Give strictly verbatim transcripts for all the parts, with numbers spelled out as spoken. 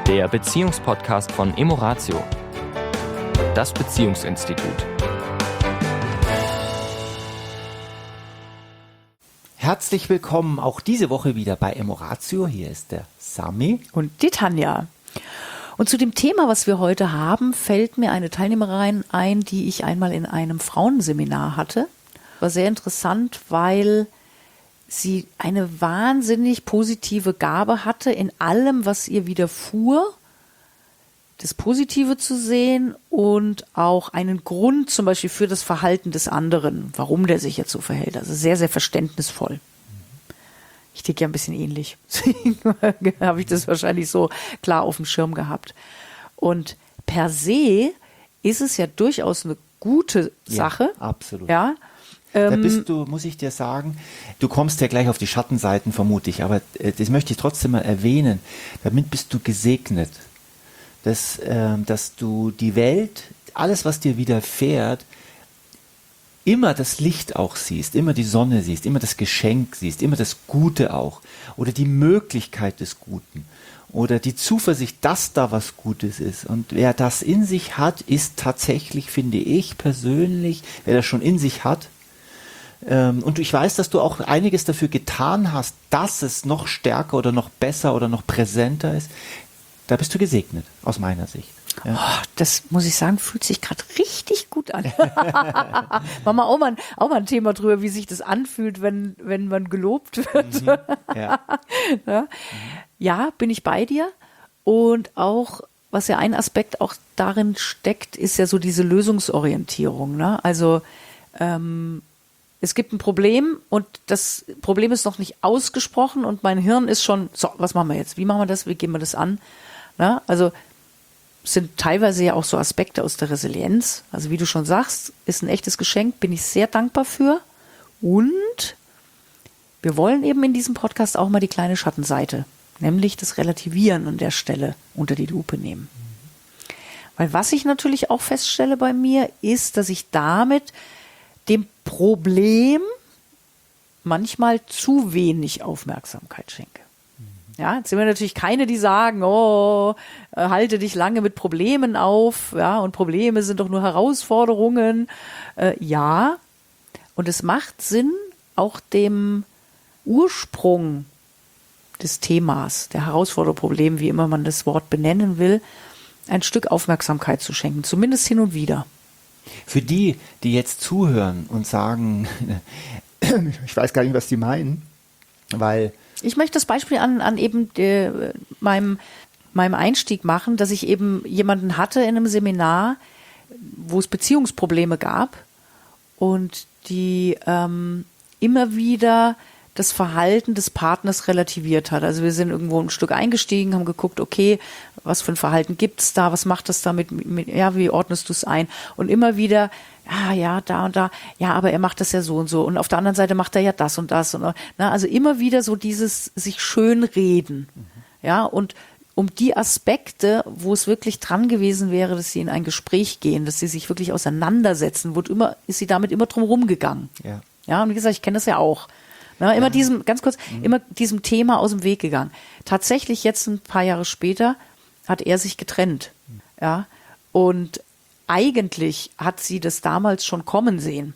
der Beziehungspodcast von Emoratio, das Beziehungsinstitut. Herzlich willkommen auch diese Woche wieder bei Emoratio. Hier ist der Sami und die Tanja. Und zu dem Thema, was wir heute haben, fällt mir eine Teilnehmerin ein, die ich einmal in einem Frauenseminar hatte. War sehr interessant, weil sie eine wahnsinnig positive Gabe hatte, in allem, was ihr widerfuhr, das Positive zu sehen und auch einen Grund zum Beispiel für das Verhalten des anderen, warum der sich jetzt so verhält. Also sehr, sehr verständnisvoll. Ich ticke ja ein bisschen ähnlich. Deswegen habe ich das wahrscheinlich so klar auf dem Schirm gehabt. Und per se ist es ja durchaus eine gute Sache. Ja, absolut. Ja. Da bist du, muss ich dir sagen, du kommst ja gleich auf die Schattenseiten, vermute ich, aber äh, das möchte ich trotzdem mal erwähnen. Damit bist du gesegnet, dass, äh, dass du die Welt, alles, was dir widerfährt, immer das Licht auch siehst, immer die Sonne siehst, immer das Geschenk siehst, immer das Gute auch oder die Möglichkeit des Guten oder die Zuversicht, dass da was Gutes ist. Und wer das in sich hat, ist tatsächlich, finde ich persönlich, wer das schon in sich hat, ähm, und ich weiß, dass du auch einiges dafür getan hast, dass es noch stärker oder noch besser oder noch präsenter ist, da bist du gesegnet, aus meiner Sicht. Ja. Oh, das muss ich sagen, fühlt sich gerade richtig gut an. Machen wir auch mal, auch mal ein Thema drüber, wie sich das anfühlt, wenn, wenn man gelobt wird. Mhm. Ja. Ja. Mhm. Ja, bin ich bei dir. Und auch, was ja ein Aspekt auch darin steckt, ist ja so diese Lösungsorientierung. Ne? Also ähm, es gibt ein Problem und das Problem ist noch nicht ausgesprochen und mein Hirn ist schon, so, was machen wir jetzt? Wie machen wir das? Wie gehen wir das an? Na, also sind teilweise ja auch so Aspekte aus der Resilienz. Also wie du schon sagst, ist ein echtes Geschenk, bin ich sehr dankbar für. Und wir wollen eben in diesem Podcast auch mal die kleine Schattenseite, nämlich das Relativieren an der Stelle unter die Lupe nehmen. Weil was ich natürlich auch feststelle bei mir, ist, dass ich damit dem Problem manchmal zu wenig Aufmerksamkeit schenke. Ja, jetzt sind wir natürlich keine, die sagen, oh, halte dich lange mit Problemen auf, ja, und Probleme sind doch nur Herausforderungen. Äh, ja, und es macht Sinn, auch dem Ursprung des Themas, der Herausforderung, Problem, wie immer man das Wort benennen will, ein Stück Aufmerksamkeit zu schenken, zumindest hin und wieder. Für die, die jetzt zuhören und sagen, ich weiß gar nicht, was die meinen, weil ich möchte das Beispiel an, an eben äh, meinem, meinem Einstieg machen, dass ich eben jemanden hatte in einem Seminar, wo es Beziehungsprobleme gab und die ähm, immer wieder das Verhalten des Partners relativiert hat. Also wir sind irgendwo ein Stück eingestiegen, haben geguckt, okay, was für ein Verhalten gibt's da, was macht das damit, mit, ja, wie ordnest du es ein? Und immer wieder, ja, ja, da und da, ja, aber er macht das ja so und so. Und auf der anderen Seite macht er ja das und das. Und, na, also immer wieder so dieses sich schönreden. Mhm. Ja, und um die Aspekte, wo es wirklich dran gewesen wäre, dass sie in ein Gespräch gehen, dass sie sich wirklich auseinandersetzen, wurde immer, ist sie damit immer drum rumgegangen. Ja. Ja, und wie gesagt, ich kenne das ja auch. Na, immer ja. diesem, ganz kurz, mhm. immer diesem Thema aus dem Weg gegangen. Tatsächlich jetzt ein paar Jahre später hat er sich getrennt. Mhm. Ja, und eigentlich hat sie das damals schon kommen sehen.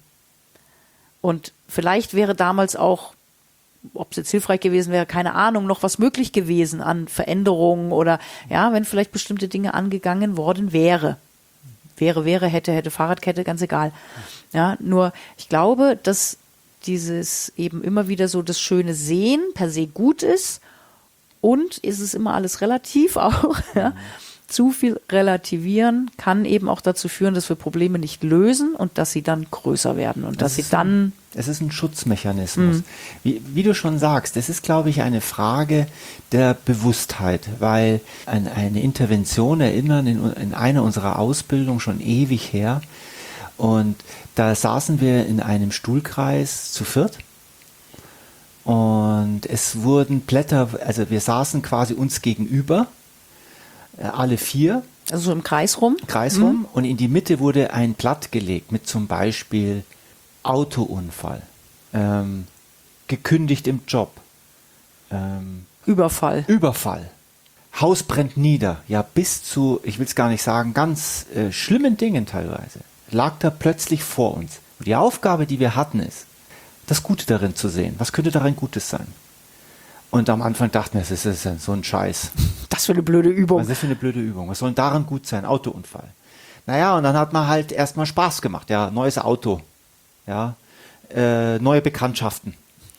Und vielleicht wäre damals auch, ob es jetzt hilfreich gewesen wäre, keine Ahnung, noch was möglich gewesen an Veränderungen oder, ja, wenn vielleicht bestimmte Dinge angegangen worden wäre. Wäre, wäre, hätte, hätte, Fahrradkette, ganz egal. Ja, nur ich glaube, dass dieses eben immer wieder so das schöne Sehen per se gut ist und ist es immer alles relativ auch. Ja. Zu viel relativieren kann eben auch dazu führen, dass wir Probleme nicht lösen und dass sie dann größer werden und dass sie dann... Ein, es ist ein Schutzmechanismus. Mhm. Wie, wie du schon sagst, es ist, glaube ich, eine Frage der Bewusstheit, weil an eine Intervention erinnern in, in einer unserer Ausbildung schon ewig her. Und da saßen wir in einem Stuhlkreis zu viert und es wurden Blätter, also wir saßen quasi uns gegenüber, alle vier. Also so im Kreis rum? Kreis rum. Mhm. Und in die Mitte wurde ein Blatt gelegt mit zum Beispiel Autounfall, ähm, gekündigt im Job, ähm, Überfall. Überfall, Haus brennt nieder, ja bis zu, ich will es gar nicht sagen, ganz äh, schlimmen Dingen teilweise, lag da plötzlich vor uns. Und die Aufgabe, die wir hatten, ist, das Gute darin zu sehen. Was könnte darin Gutes sein? Und am Anfang dachten wir, das ist so ein Scheiß. Das für eine blöde Übung. Was ist das für eine blöde Übung? Was soll denn daran gut sein? Autounfall. Naja, und dann hat man halt erstmal Spaß gemacht. Ja, neues Auto. Ja, äh, neue Bekanntschaften.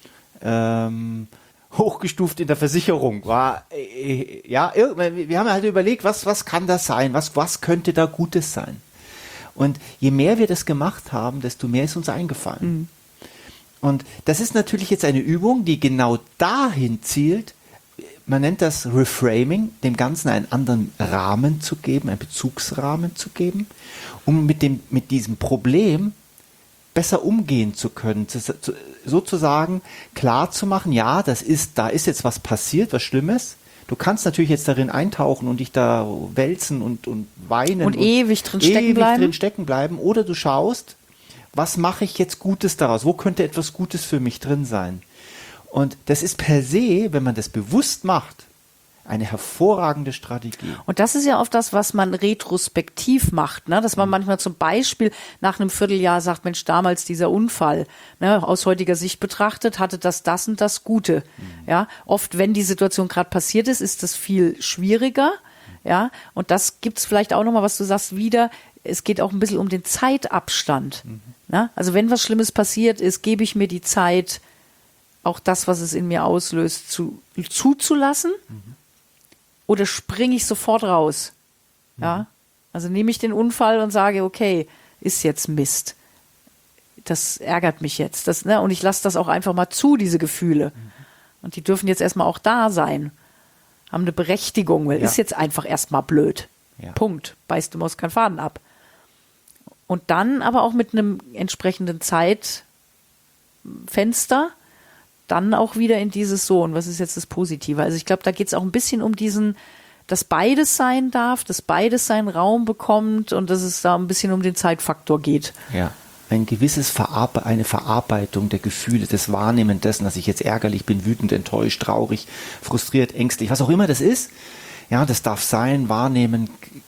Ähm, hochgestuft in der Versicherung. War, äh, ja, wir haben halt überlegt, was, was kann das sein? Was, was könnte da Gutes sein? Und je mehr wir das gemacht haben, desto mehr ist uns eingefallen. Mhm. Und das ist natürlich jetzt eine Übung, die genau dahin zielt, man nennt das Reframing, dem Ganzen einen anderen Rahmen zu geben, einen Bezugsrahmen zu geben, um mit, dem, mit diesem Problem besser umgehen zu können, zu, zu, sozusagen klar zu machen, ja, das ist, da ist jetzt was passiert, was Schlimmes. Du kannst natürlich jetzt darin eintauchen und dich da wälzen und, und weinen. Und, und ewig drin stecken ewig bleiben. drin stecken bleiben. Oder du schaust, was mache ich jetzt Gutes daraus? Wo könnte etwas Gutes für mich drin sein? Und das ist per se, wenn man das bewusst macht, eine hervorragende Strategie. Und das ist ja oft das, was man retrospektiv macht, ne? Dass man mhm. manchmal zum Beispiel nach einem Vierteljahr sagt, Mensch, damals dieser Unfall, ne, aus heutiger Sicht betrachtet, hatte das das und das Gute. Mhm. Ja, oft, wenn die Situation gerade passiert ist, ist das viel schwieriger. Ja, und das gibt's vielleicht auch nochmal, was du sagst, wieder. Es geht auch ein bisschen um den Zeitabstand. Mhm. Ne? Also wenn was Schlimmes passiert ist, gebe ich mir die Zeit, auch das, was es in mir auslöst, zu, zuzulassen. Mhm. Oder springe ich sofort raus? Ja, also nehme ich den Unfall und sage, okay, ist jetzt Mist. Das ärgert mich jetzt. Das, ne? Und ich lasse das auch einfach mal zu, diese Gefühle. Mhm. Und die dürfen jetzt erstmal auch da sein. Haben eine Berechtigung, weil ja. ist jetzt einfach erstmal blöd. Ja. Punkt. Beißt du Maus keinen Faden ab. Und dann aber auch mit einem entsprechenden Zeitfenster dann auch wieder in dieses so, und was ist jetzt das Positive? Also ich glaube, da geht es auch ein bisschen um diesen, dass beides sein darf, dass beides seinen Raum bekommt und dass es da ein bisschen um den Zeitfaktor geht. Ja, ein gewisses Verarbe- eine Verarbeitung der Gefühle, das Wahrnehmen dessen, dass ich jetzt ärgerlich bin, wütend, enttäuscht, traurig, frustriert, ängstlich, was auch immer das ist. Ja, das darf sein, wahrnehmen,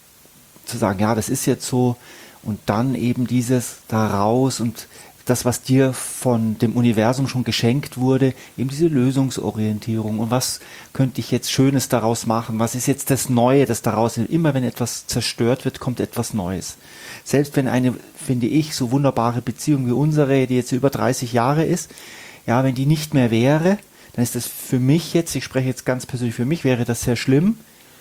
zu sagen, ja, das ist jetzt so, und dann eben dieses da raus und das, was dir von dem Universum schon geschenkt wurde, eben diese Lösungsorientierung und was könnte ich jetzt Schönes daraus machen, was ist jetzt das Neue, das daraus, immer wenn etwas zerstört wird, kommt etwas Neues. Selbst wenn eine, finde ich, so wunderbare Beziehung wie unsere, die jetzt über dreißig Jahre ist, ja, wenn die nicht mehr wäre, dann ist das für mich jetzt, ich spreche jetzt ganz persönlich für mich, wäre das sehr schlimm.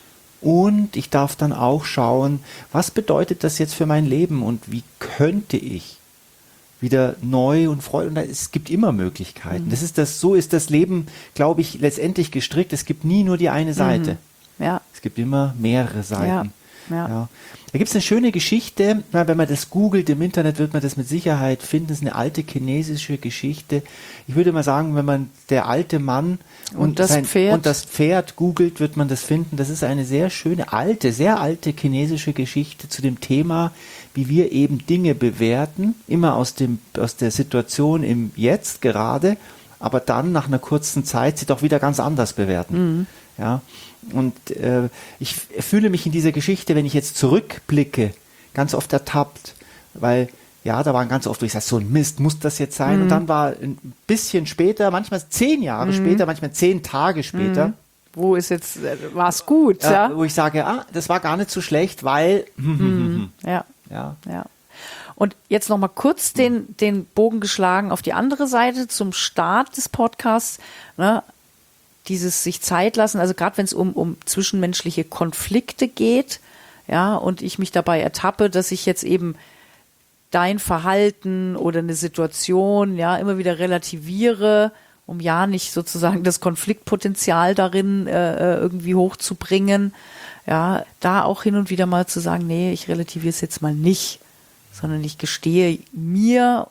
Und ich darf dann auch schauen, was bedeutet das jetzt für mein Leben und wie könnte ich wieder neu und freudig, und es gibt immer Möglichkeiten. Mhm. Das ist das, so ist das Leben, glaube ich, letztendlich gestrickt. Es gibt nie nur die eine Seite. Mhm. Ja. Es gibt immer mehrere Seiten. Ja. Ja. Ja. Da gibt es eine schöne Geschichte, wenn man das googelt im Internet, wird man das mit Sicherheit finden. Das ist eine alte chinesische Geschichte. Ich würde mal sagen, wenn man der alte Mann und, und, das, sein, Pferd. und das Pferd googelt, wird man das finden. Das ist eine sehr schöne, alte, sehr alte chinesische Geschichte zu dem Thema, wie wir eben Dinge bewerten, immer aus dem, aus der Situation im Jetzt gerade, aber dann nach einer kurzen Zeit sie doch wieder ganz anders bewerten. Mhm. Ja. Und äh, ich fühle mich in dieser Geschichte, wenn ich jetzt zurückblicke, ganz oft ertappt, weil ja, da waren ganz oft, wo ich sage, so ein Mist, muss das jetzt sein? Mhm. Und dann war ein bisschen später, manchmal zehn Jahre mhm. später, manchmal zehn Tage später. Mhm. Wo ist jetzt, war es gut, äh, ja? Wo ich sage, ah, das war gar nicht so schlecht, weil mhm. ja. ja. ja. Und jetzt nochmal kurz den, den Bogen geschlagen auf die andere Seite zum Start des Podcasts, ne? Dieses sich Zeit lassen, also gerade wenn es um, um zwischenmenschliche Konflikte geht, ja, und ich mich dabei ertappe, dass ich jetzt eben dein Verhalten oder eine Situation, ja, immer wieder relativiere, um ja nicht sozusagen das Konfliktpotenzial darin äh, irgendwie hochzubringen, ja, da auch hin und wieder mal zu sagen, nee, ich relativiere es jetzt mal nicht, sondern ich gestehe mir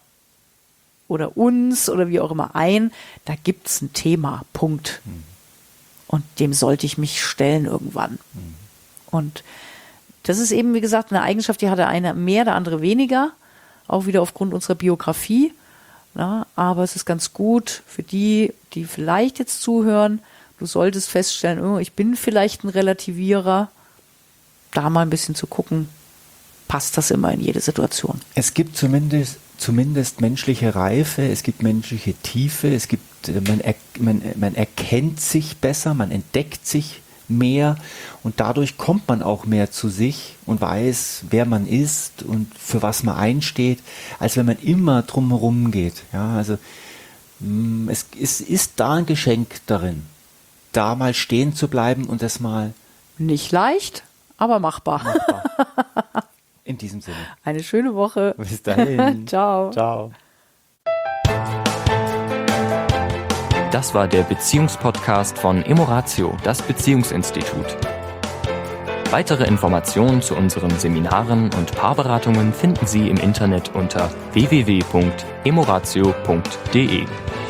oder uns oder wie auch immer ein, da gibt es ein Thema, Punkt. Mhm. Und dem sollte ich mich stellen irgendwann. Mhm. Und das ist eben, wie gesagt, eine Eigenschaft, die hat der eine mehr, der andere weniger, auch wieder aufgrund unserer Biografie. Na, aber es ist ganz gut für die, die vielleicht jetzt zuhören, du solltest feststellen, oh, ich bin vielleicht ein Relativierer, da mal ein bisschen zu gucken, passt das immer in jede Situation. Es gibt zumindest, zumindest menschliche Reife, es gibt menschliche Tiefe, es gibt, man, er, man, man erkennt sich besser, man entdeckt sich mehr und dadurch kommt man auch mehr zu sich und weiß, wer man ist und für was man einsteht, als wenn man immer drumherum geht. Ja, also es, es ist da ein Geschenk darin, da mal stehen zu bleiben und das mal nicht leicht, aber machbar. machbar. In diesem Sinne. Eine schöne Woche. Bis dahin. Ciao. Ciao. Das war der Beziehungspodcast von Emoratio, das Beziehungsinstitut. Weitere Informationen zu unseren Seminaren und Paarberatungen finden Sie im Internet unter w w w punkt emoratio punkt d e.